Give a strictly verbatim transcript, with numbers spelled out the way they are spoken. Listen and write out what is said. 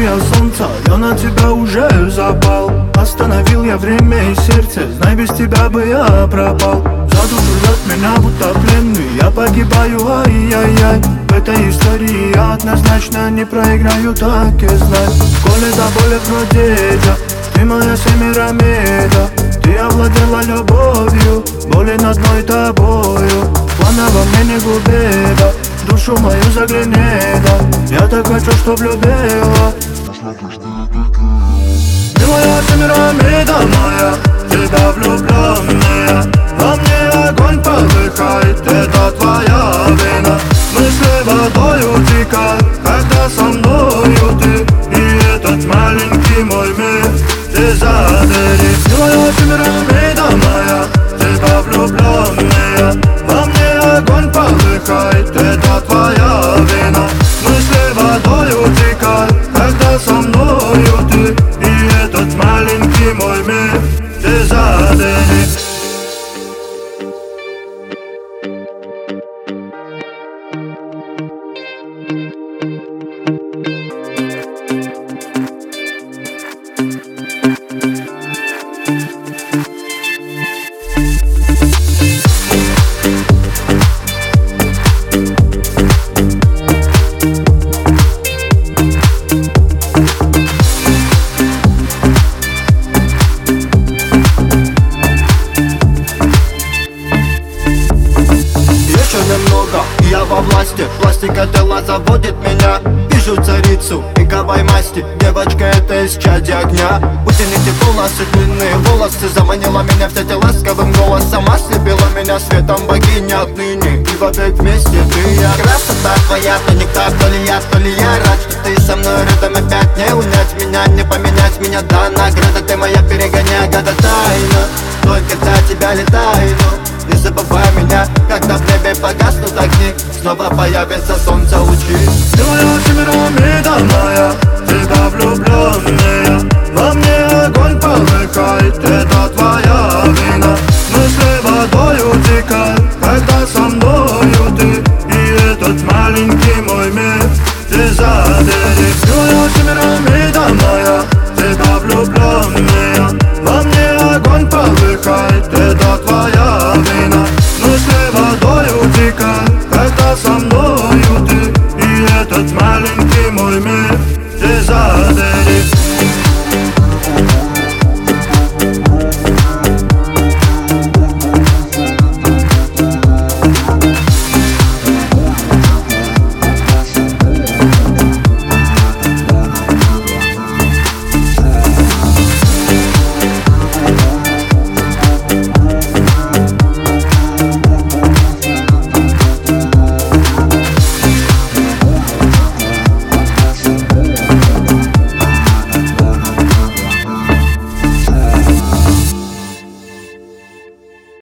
я солнца, я на тебя уже запал. Остановил я время и сердце, знай, без тебя бы я пропал. За душу рвет меня будто пленный, я погибаю, ай-яй-яй. В этой истории я однозначно не проиграю, так и знай. Коли заболит вроде ты моя Семирамида. Ты овладела любовью, боли над мной тобою. Плана во мне не губи, да, душу мою загляни, да. Я так хочу, чтоб любила. Ты моя Семирамида моя, тебя влюбленная. Во мне огонь полыхает, это твоя вина. Мысли водой утекают, когда со мною ты. И этот маленький мой мир ты задери. Ты моя Семирамида моя, тебя влюбленная. Во мне огонь полыхает, это твоя вина. Мысли водой утекают, когда со мною ты. И этот маленький мой мир ты задери. Я во власти, пластика тела заводит меня. Вижу царицу пиковой масти, девочка это из чади огня. Утяните волосы, длинные волосы, заманила меня в сети ласковым голосом. Ослепила меня светом богини отныне, и опять вместе ты и я. Красота твоя, то не так, то ли я, то ли я рад, что ты со мной рядом опять. Не унять меня, не поменять меня, да, награда ты моя, перегоняга, да тайна. Только для тебя летаю, не забывай меня, когда в небе погаснут огни, снова появится солнце лучи. Ты моя Семирамида моя, тебя влюбленная. Во мне огонь полыхает, это